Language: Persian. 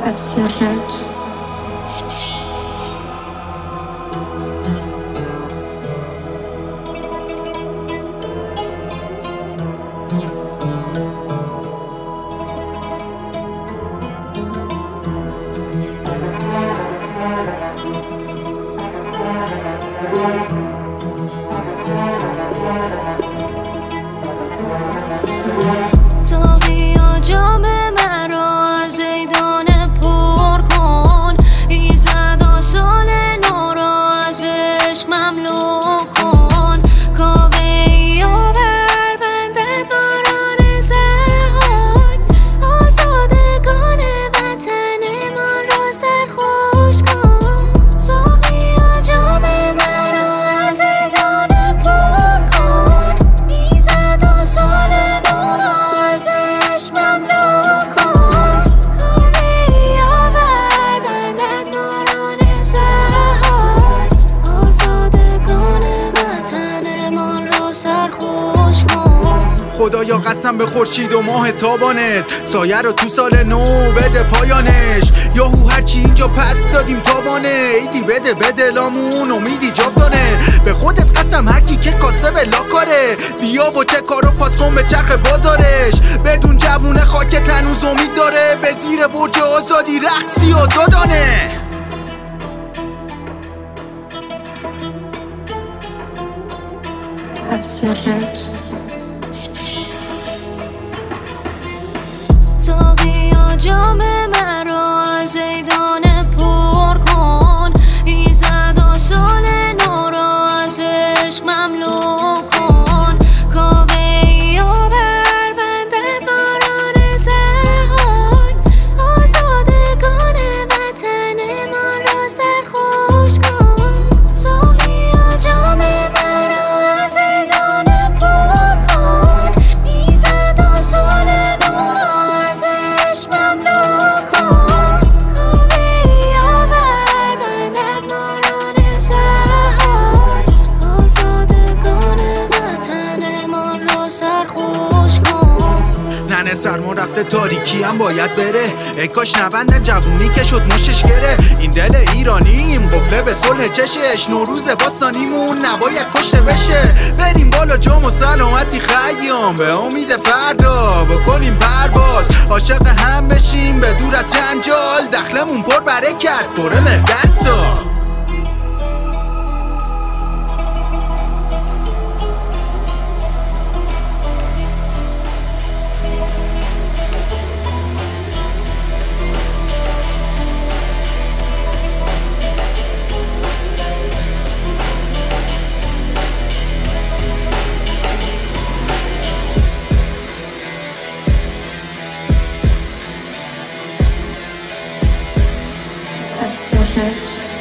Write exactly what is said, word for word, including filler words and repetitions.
Observate. ساقیا جام مرا از ای دانه پر کن، ایزد آسال نو را از عشق مملو کن. کاوه ای آور بنده باران زهاد، آزادگان وطن من را سرخوش کن. ساقیا جام مرا از ای دانه پر کن، ایزد آسال نو را از عشق مملو کن. کاوه ای آور بنده باران زهاد، آزادگان وطن من را سرخوش کن. خدایا قسم به خورشید و ماه تابانت، سایه رو تو سال نو بده پایانش. یاهو هرچی اینجا پس دادیم تاوانه، ایدی بده به دلامون امیدی جاودانه. به خودت قسم هرکی که کاسب لاکاره، بیا و چه کارو پاس کن به چرخ بازارش. بدون جوونه خاک هنوز امید داره، به زیر برج آزادی رقصی آزادانه. Observate. ساقیا جام مرا از ای دانه پر کن، ایزد آسال نو را از عشق مملو کن. کاوه ای آور بنده باران زهاد، آزادگان وطن من را سرخوش کن. ساقیا جام مرا از ای دانه پر کن، ایزد آسال نو را از عشق مملو کن. کاوه ای آور بنده باران زهاد، آزادگان وطن من را سرخوش کن. ننه سرما رفته تاریکی هم باید بره، ای کاش نبندن جوونی که شد مشش گره. این دل ایرانیم قفله به صلح چشش، نوروز باستانیمون نباید کشته بشه. بریم بالا جام و سلامتی خیام، به امید فردا بکنیم پرواز. عاشق هم بشیم به دور از جنجال، دخلمون پر برکت پر مردستا. Observate.